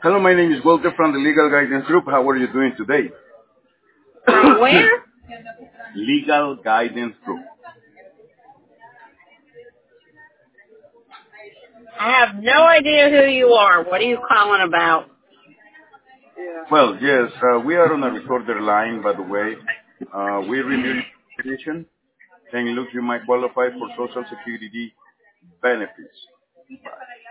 Hello, my name is Walter from the Legal Guidance Group. How are you doing today? From where? Legal Guidance Group. I have no idea who you are. What are you calling about? Well, yes, we are on a recorder line, by the way. We reviewed your application, saying, look, you might qualify for Social Security benefits.